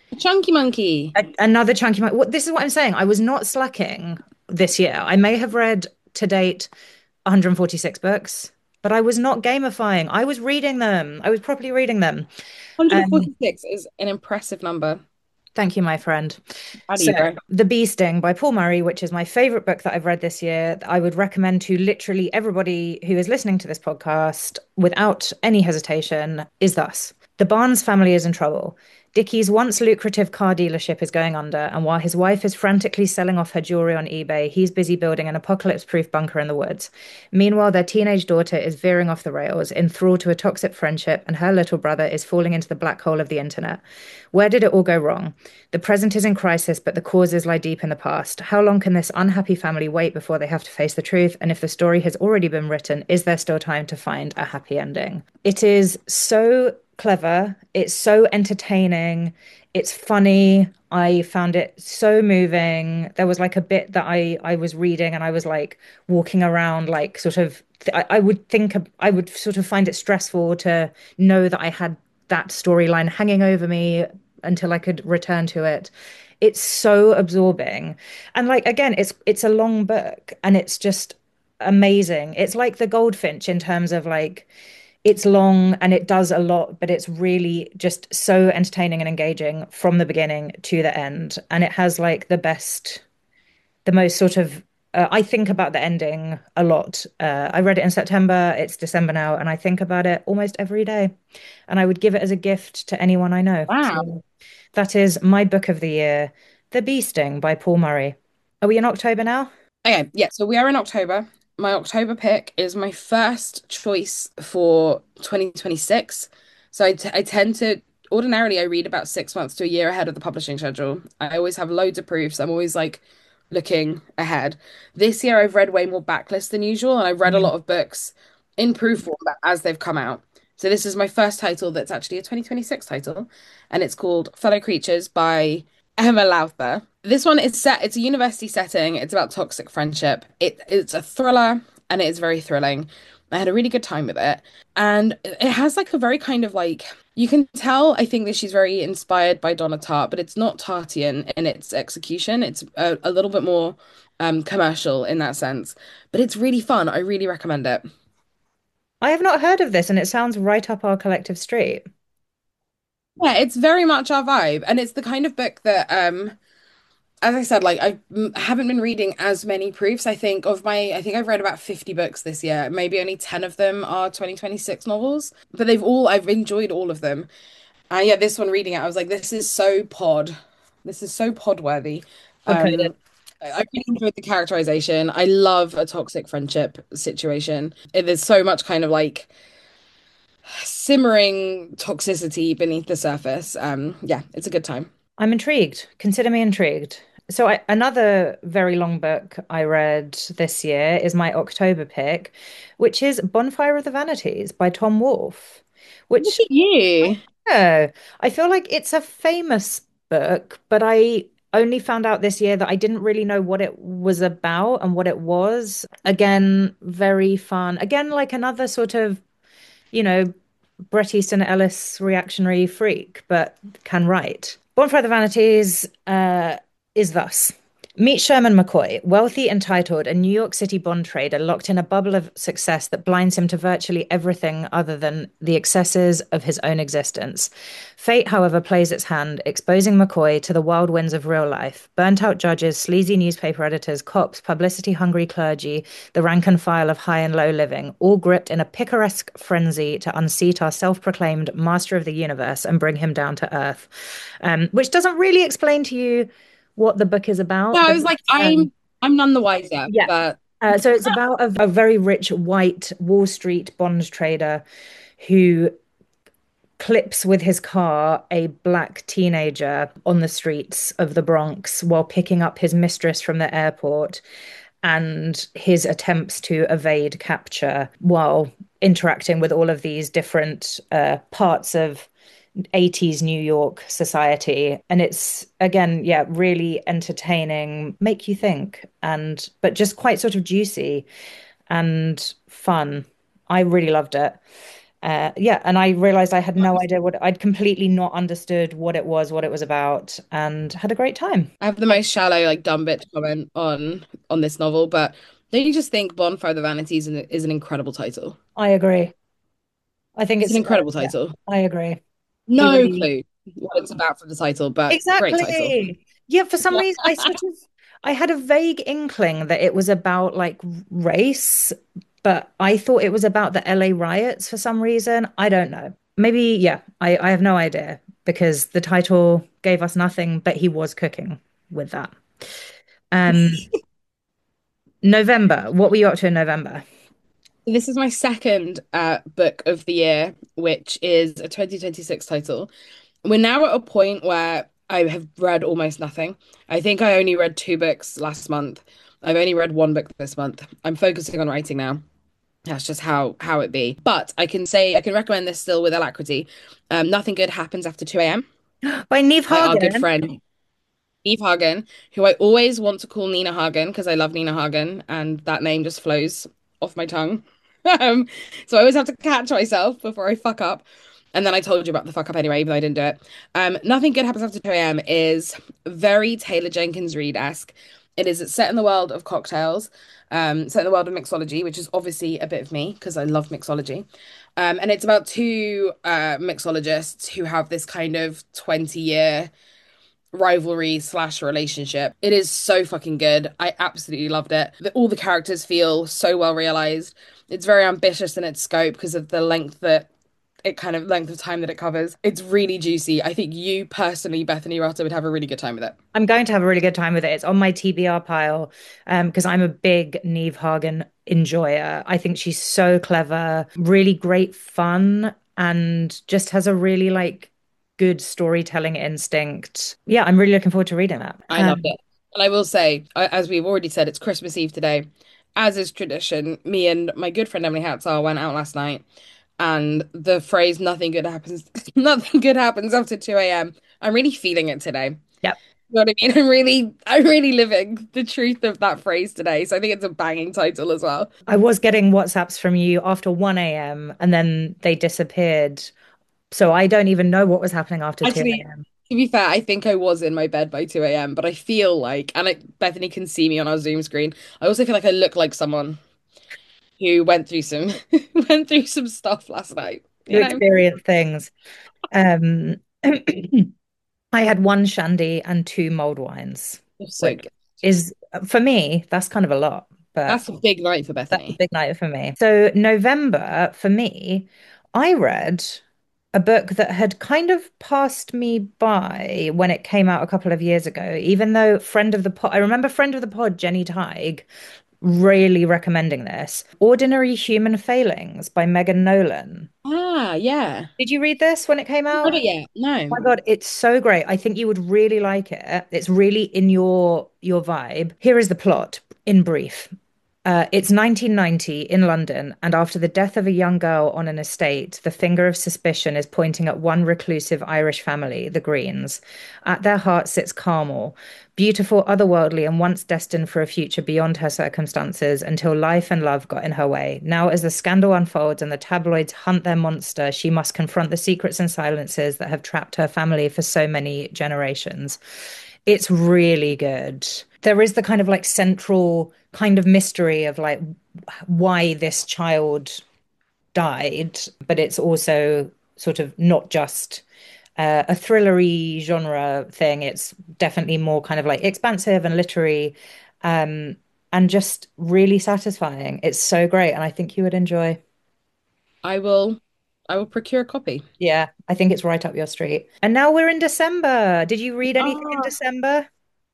Chunky Monkey.
Another chunky. This is what I'm saying. I was not slacking this year. I may have read to date 146 books, but I was not gamifying. I was reading them. I was properly reading them. Um,
146 is an impressive number.
Thank you, my friend.
How do
So,
you, bro?
The Bee Sting by Paul Murray, which is my favorite book that I've read this year, I would recommend to literally everybody who is listening to this podcast without any hesitation, is thus. The Barnes family is in trouble. Dickie's once lucrative car dealership is going under, and while his wife is frantically selling off her jewelry on eBay, he's busy building an apocalypse-proof bunker in the woods. Meanwhile, their teenage daughter is veering off the rails, enthralled to a toxic friendship, and her little brother is falling into the black hole of the internet. Where did it all go wrong? The present is in crisis, but the causes lie deep in the past. How long can this unhappy family wait before they have to face the truth? And if the story has already been written, is there still time to find a happy ending? It is so clever. It's so entertaining. It's funny. I found it so moving. There was like a bit that I was reading and I was like walking around like sort of I would think I would sort of find it stressful to know that I had that storyline hanging over me until I could return to it. It's so absorbing. And like again, it's a long book and it's just amazing. It's like The Goldfinch in terms of like it's long and it does a lot, but it's really just so entertaining and engaging from the beginning to the end. And it has like the most sort of I think about the ending a lot. I read it in September, it's December now, and I think about it almost every day. And I would give it as a gift to anyone I know.
Wow.
So that is my book of the year, The Bee Sting by Paul Murray. Are we in October now?
Okay, yeah, so we are in October. My October pick is my first choice for 2026. So I tend to ordinarily I read about 6 months to a year ahead of the publishing schedule. I always have loads of proofs. I'm always like looking ahead. This year I've read way more backlist than usual, and I've read a
Mm.
lot of books in proof form as they've come out. So this is my first title that's actually a 2026 title, and it's called Fellow Creatures by Emma Lowther. This one is set, it's a university setting. It's about toxic friendship. It's a thriller and it is very thrilling. I had a really good time with it. And it has like a very kind of like, you can tell, I think that she's very inspired by Donna Tartt, but it's not Tartian in its execution. It's a little bit more commercial in that sense. But it's really fun. I really recommend it.
I have not heard of this, and it sounds right up our collective street.
Yeah, it's very much our vibe. And it's the kind of book that as I said, like haven't been reading as many proofs. I think I've read about 50 books this year. Maybe only 10 of them are 2026 novels, but I've enjoyed all of them. And yeah, this one reading it, I was like, this is so pod. This is so pod worthy.
Okay.
I really enjoyed the characterization. I love a toxic friendship situation. There's so much kind of like simmering toxicity beneath the surface. Yeah, it's a good time.
I'm intrigued. Consider me intrigued. Another very long book I read this year is my October pick, which is Bonfire of the Vanities by Tom Wolfe,
Look
which
at you.
oh, I feel like it's a famous book, but I only found out this year that I didn't really know what it was about and what it was. Again, very fun. Again, like another sort of, you know, Bret Easton Ellis reactionary freak, but can write. Bonfire of the Vanities is thus. Meet Sherman McCoy, wealthy, entitled, a New York City bond trader locked in a bubble of success that blinds him to virtually everything other than the excesses of his own existence. Fate, however, plays its hand, exposing McCoy to the wild winds of real life. Burnt out judges, sleazy newspaper editors, cops, publicity hungry clergy, the rank and file of high and low living, all gripped in a picaresque frenzy to unseat our self proclaimed master of the universe and bring him down to earth. Which doesn't really explain to you what the book is
Yeah,
about,
I
but
was like,
um,
I'm none the wiser,
yeah.
but
So it's about a very rich white Wall Street bond trader who clips with his car a black teenager on the streets of the Bronx while picking up his mistress from the airport and his attempts to evade capture while interacting with all of these different parts of 80s New York society. And it's again, yeah, really entertaining, make you think, and but just quite sort of juicy and fun. I really loved it. Yeah, and I realized I had no idea I'd completely not understood what it was about, and had a great time.
I have the most shallow, like dumb bitch comment on this novel, but don't you just think Bonfire of the Vanities is an incredible title?
I agree. I think
It's an
it's
incredible
yeah,
title.
I agree. He
No
really
clue what it's about from the title, but great title.
exactly. Yeah, for some reason I had a vague inkling that it was about like race, but I thought it was about the LA riots for some reason. I don't know. Maybe, yeah, I have no idea because the title gave us nothing, but he was cooking with that. Um, November. What were you up to in November?
This is my second book of the year, which is a 2026 title. We're now at a point where I have read almost nothing. I think I only read two books last month. I've only read one book this month. I'm focusing on writing now. That's just how it be. But I can say I can recommend this still with alacrity. Nothing good happens after 2 a.m.
By Neve
by our good
Hagen.
friend Eve Hagen, who I always want to call Nina Hagen because I love Nina Hagen and that name just flows off my tongue. Um, so I always have to catch myself before I fuck up. And then I told you about the fuck up anyway, even though I didn't do it. Nothing Good Happens After 2 a.m. is very Taylor Jenkins Reid-esque. It is set in the world of cocktails, set in the world of mixology, which is obviously a bit of me because I love mixology. And it's about two mixologists who have this kind of 20-year rivalry slash relationship. It is so fucking good. I absolutely loved it. All the characters feel so well realized. It's very ambitious in its scope because of the length of time that it covers. It's really juicy. I think you personally, Bethany Rutter, would have a really good time with it.
I'm going to have a really good time with it. It's on my TBR pile because I'm a big Neve Hagen enjoyer. I think she's so clever, really great fun, and just has a really like good storytelling instinct. Yeah, I'm really looking forward to reading that.
I loved it. And I will say, as we've already said, it's Christmas Eve today. As is tradition, me and my good friend Emily Hatzar went out last night, and the phrase "nothing good happens, nothing good happens after 2 a.m." I'm really feeling it today.
Yep.
You know what I mean? I'm really living the truth of that phrase today. So I think it's a banging title as well.
I was getting WhatsApps from you after 1 a.m. and then they disappeared. So I don't even know what was happening after 2
Actually,
a.m.
to be fair, I think I was in my bed by 2 a.m., but I feel like, and Bethany can see me on our Zoom screen. I also feel like I look like someone who went through some went through some stuff last night,
You
you know?
experience things. Um, I had one shandy and two mulled wines,
It's so
which
good.
is for me, that's kind of a lot, but
That's a big night for
that's a
Bethany.
big night for me. So, November for me, I read a book that had kind of passed me by when it came out a couple of years ago, even though friend of the pod, I remember friend of the pod, Jenny Tighe, really recommending this. Ordinary Human Failings by Megan Nolan.
Ah, yeah.
Did you read this when it came
Haven't read
out?
it yet.
Oh
No.
my God, it's so great. I think you would really like it. It's really in your vibe. Here is the plot in brief. It's 1990 in London, and after the death of a young girl on an estate, the finger of suspicion is pointing at one reclusive Irish family, the Greens. At their heart sits Carmel, beautiful, otherworldly, and once destined for a future beyond her circumstances until life and love got in her way. Now, as the scandal unfolds and the tabloids hunt their monster, she must confront the secrets and silences that have trapped her family for so many generations. It's really good. There is the kind of like central kind of mystery of like why this child died, but it's also sort of not just a thrillery genre thing. It's definitely more kind of like expansive and literary, um, and just really satisfying. It's so great, and I think you would enjoy.
I will I will procure a copy.
Yeah, I think it's right up your street. And now we're in December. Did you read anything in
Ah.
December?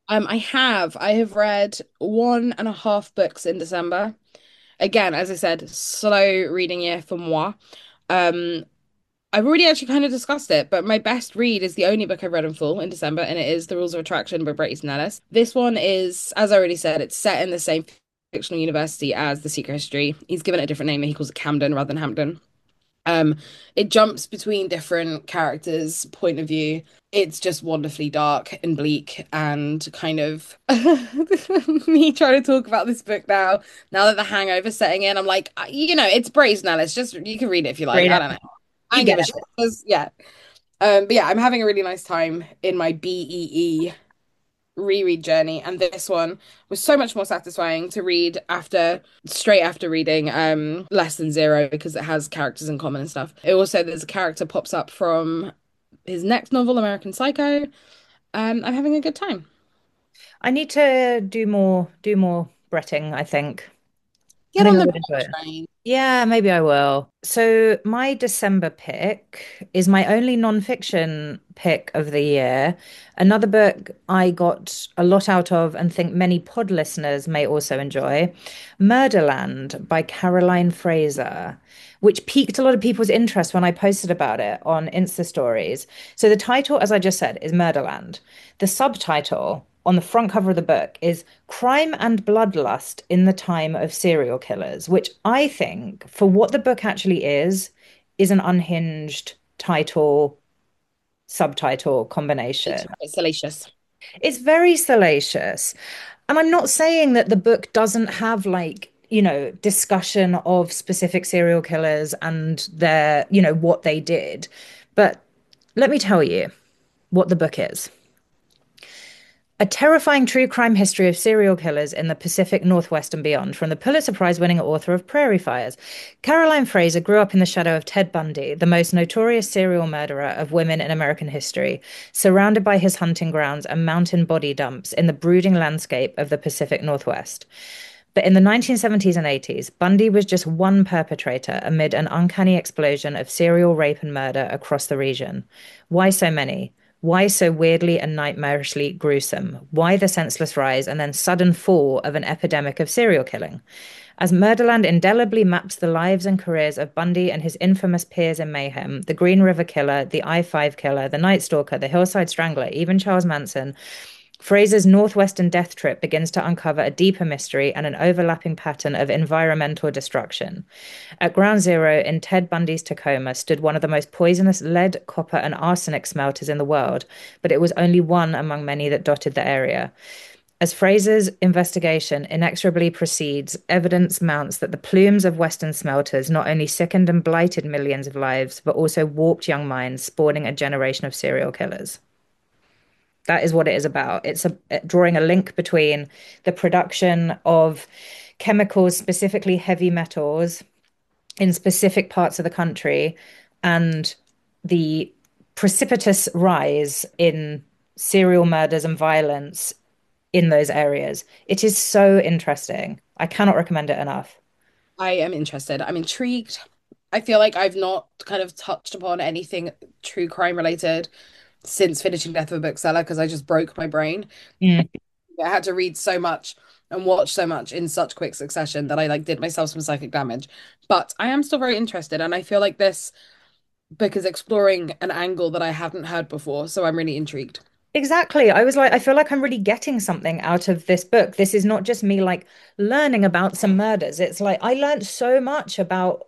I have read one and a half books in December. Again, as I said, slow reading year for moi. Um, I've already actually kind of discussed it, but my best read is the only book I've read in full in December, and it is The Rules of Attraction by Bret Easton Ellis. This one is, as I already said, it's set in the same fictional university as The Secret History. He's given it a different name, he calls it Camden rather than Hampton. Um, it jumps between different characters' point of view. It's just wonderfully dark and bleak and kind of me trying to talk about this book now. Now that the hangover's setting in, I'm like, it's Brazenell. It's just you can read it if you like.
Read
I
it.
don't know. I
You
don't give
get
a
it.
shit. Yeah. But yeah, I'm having a really nice time in my BEE reread journey, and this one was so much more satisfying to read straight after reading Less Than Zero because it has characters in common and stuff. It also there's a character pops up from his next novel, American Psycho. I'm having a good time.
I need to do more Bretting, I think. I
Get
think
on
I
the
would enjoy it.
train.
Yeah, maybe I will. So my December pick is my only non-fiction pick of the year. Another book I got a lot out of and think many pod listeners may also enjoy, Murderland by Caroline Fraser, which piqued a lot of people's interest when I posted about it on Insta stories. So the title, as I just said, is Murderland. The subtitle on the front cover of the book is Crime and Bloodlust in the Time of Serial Killers, which I think, for what the book actually is an unhinged title, subtitle
It's
combination.
quite salacious.
It's very salacious. And I'm not saying that the book doesn't have discussion of specific serial killers and what they did. But let me tell you what the book is. A terrifying true crime history of serial killers in the Pacific Northwest and beyond, from the Pulitzer Prize winning author of Prairie Fires. Caroline Fraser grew up in the shadow of Ted Bundy, the most notorious serial murderer of women in American history, surrounded by his hunting grounds and mountain body dumps in the brooding landscape of the Pacific Northwest. But in the 1970s and 80s, Bundy was just one perpetrator amid an uncanny explosion of serial rape and murder across the region. Why so many? Why so weirdly and nightmarishly gruesome? Why the senseless rise and then sudden fall of an epidemic of serial killing? As Murderland indelibly maps the lives and careers of Bundy and his infamous peers in mayhem, the Green River Killer, the I-5 Killer, the Night Stalker, the Hillside Strangler, even Charles Manson, Fraser's northwestern death trip begins to uncover a deeper mystery and an overlapping pattern of environmental destruction. At ground zero in Ted Bundy's Tacoma stood one of the most poisonous lead, copper, and arsenic smelters in the world, but it was only one among many that dotted the area. As Fraser's investigation inexorably proceeds, evidence mounts that the plumes of Western smelters not only sickened and blighted millions of lives, but also warped young minds, spawning a generation of serial killers. That is what it is about. It's drawing a link between the production of chemicals, specifically heavy metals, in specific parts of the country and the precipitous rise in serial murders and violence in those areas. It is so interesting. I cannot recommend it enough.
I am interested. I'm intrigued. I feel like I've not kind of touched upon anything true crime related since finishing Death of a Bookseller because I just broke my brain.
Mm.
I had to read so much and watch so much in such quick succession that I like did myself some psychic damage. But I am still very interested, and I feel like this book is exploring an angle that I hadn't heard before, so I'm really intrigued.
Exactly. I was like, I feel like I'm really getting something out of this book. This is not just me like learning about some murders. It's like I learned so much about,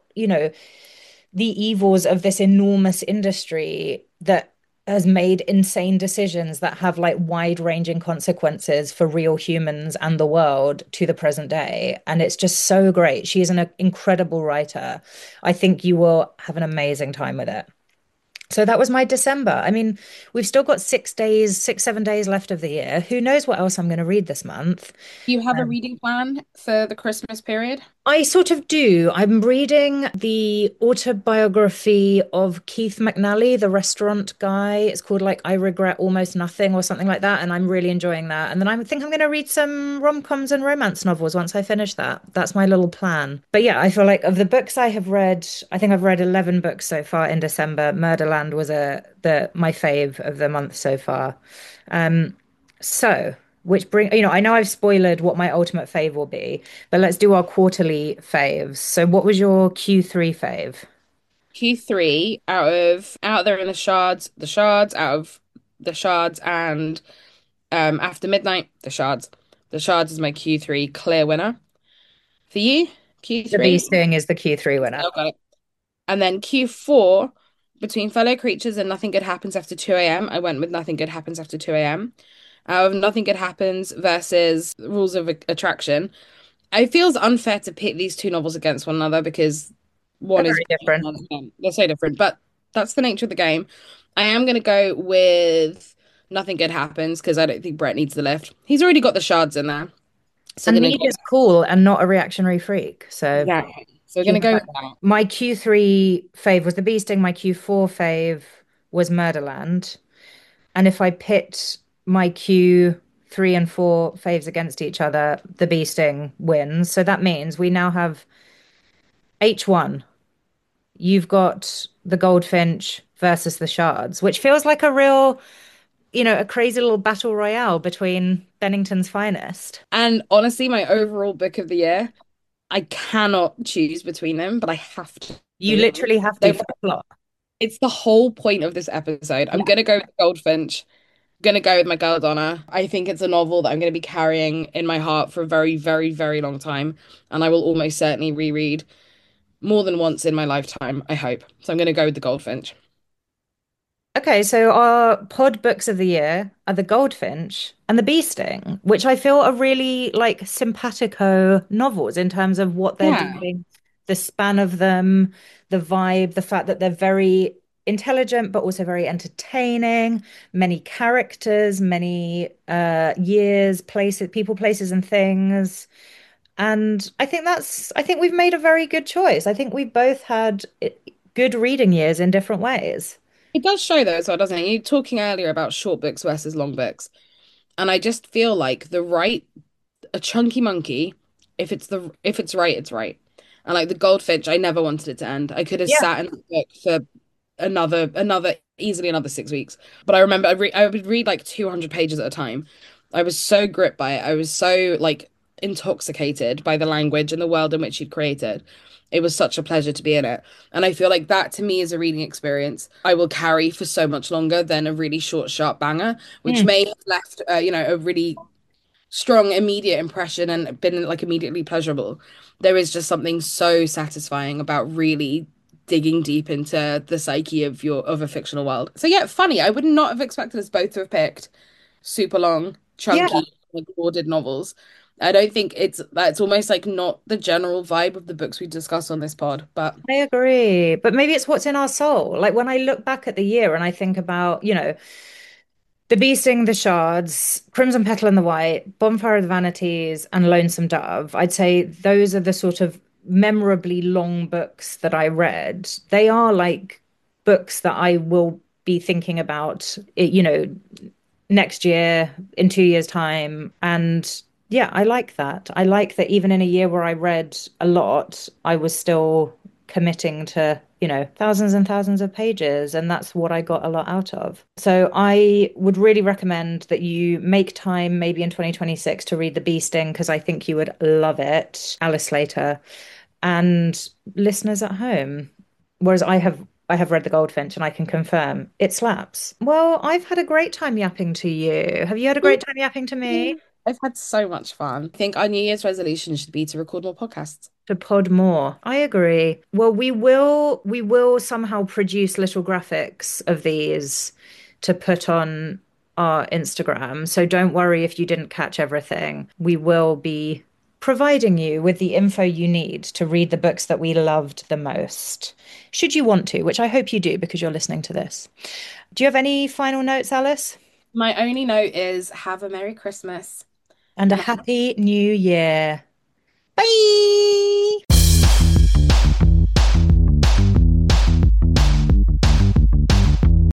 the evils of this enormous industry that has made insane decisions that have like wide-ranging consequences for real humans and the world to the present day. And it's just so great. She is an incredible writer. I think you will have an amazing time with it. So that was my December. I mean, we've still got 6 days, 7 days left of the year. Who knows what else I'm going to read this month?
Do you have a reading plan for the Christmas period?
I sort of do. I'm reading the autobiography of Keith McNally, the restaurant guy. It's called like I Regret Almost Nothing or something like that, and I'm really enjoying that. And then I think I'm going to read some rom-coms and romance novels once I finish that. That's my little plan. But yeah, I feel like of the books I have read, I think I've read 11 books so far in December. Murderland was the my fave of the month so far. Um, so, which bring, I know I've spoiled what my ultimate fave will be, but let's do our quarterly faves. So, what was your Q3 fave?
Q3 out there in the shards, out of the shards, and after midnight, the shards. The shards is my Q3 clear winner. For you,
The Bee
Q3?
Sting is the Q3 winner.
Oh, got it. And then Q4, between Fellow Creatures and Nothing Good Happens After 2 a.m., I went with Nothing Good Happens After 2 a.m. Out of Nothing Good Happens versus Rules of Attraction, it feels unfair to pit these two novels against one another because
They're
one is
very different.
they're so different, but that's the nature of the game. I am going to go with Nothing Good Happens because I don't think Brett needs the lift. He's already got the shards in there. So
And
going to
Neve
go
is cool and not a reactionary freak. So
exactly. So we're
you
going to
have
go with
that.
that.
My Q3 fave was The Bee Sting. My Q4 fave was Murderland. And if I pit my Q3 and 4 faves against each other, The Bee Sting wins. So that means we now have H1. You've got the Goldfinch versus the Shards, which feels like a real, a crazy little battle royale between Bennington's finest.
And honestly, my overall book of the year, I cannot choose between them, but I have to.
You literally have to
So
for the plot.
it's the whole point of this episode. I'm gonna go with Goldfinch. Gonna go with my girl Donna. I think it's a novel that I'm gonna be carrying in my heart for a very, very, very long time, and I will almost certainly reread more than once in my lifetime, I hope. So I'm gonna go with the Goldfinch.
Okay, so our pod books of the year are The Goldfinch and The Bee Sting, which I feel are really like simpatico novels in terms of what they're
Yeah.
doing, the span of them, the vibe, the fact that they're very intelligent but also very entertaining, many characters, many years, places, people, places, and things. And I think we've made a very good choice. I think we both had good reading years in different ways.
It does show though as well, doesn't it? You were talking earlier about short books versus long books. And I just feel like a chunky monkey, if it's right, it's right. And like the Goldfinch, I never wanted it to end. I could have
Yeah.
sat in the book for easily another 6 weeks. But I remember I would read like 200 pages at a time. I was so gripped by it. I was so like intoxicated by the language and the world in which she'd created. It was such a pleasure to be in it. And I feel like that to me is a reading experience I will carry for so much longer than a really short, sharp banger, which
Mm.
may have left, a really strong immediate impression and been like immediately pleasurable. There is just something so satisfying about really digging deep into the psyche of a fictional world. So yeah, funny. I would not have expected us both to have picked super long,
Yeah,
chunky, like ordered novels. I don't think that's almost like not the general vibe of the books we discuss on this pod, but
I agree. But maybe it's what's in our soul. Like when I look back at the year and I think about, The Bee Sting, The Shards, Crimson Petal and the White, Bonfire of the Vanities, and Lonesome Dove, I'd say those are the sort of memorably long books that I read. They are like books that I will be thinking about, next year, in 2 years' time. And yeah, I like that. I like that even in a year where I read a lot, I was still committing to, thousands and thousands of pages. And that's what I got a lot out of. So I would really recommend that you make time maybe in 2026 to read The Bee Sting because I think you would love it. Alice Slater and listeners at home. Whereas I have read The Goldfinch and I can confirm it slaps. Well, I've had a great time yapping to you. Have you had a great time yapping to me?
I've had so much fun. I think our New Year's resolution should be to record more podcasts.
To pod more. I agree. Well, we will somehow produce little graphics of these to put on our Instagram. So don't worry if you didn't catch everything. We will be providing you with the info you need to read the books that we loved the most. Should you want to, which I hope you do because you're listening to this. Do you have any final notes, Alice?
My only note is have a Merry Christmas
And a
and
happy new year. Bye.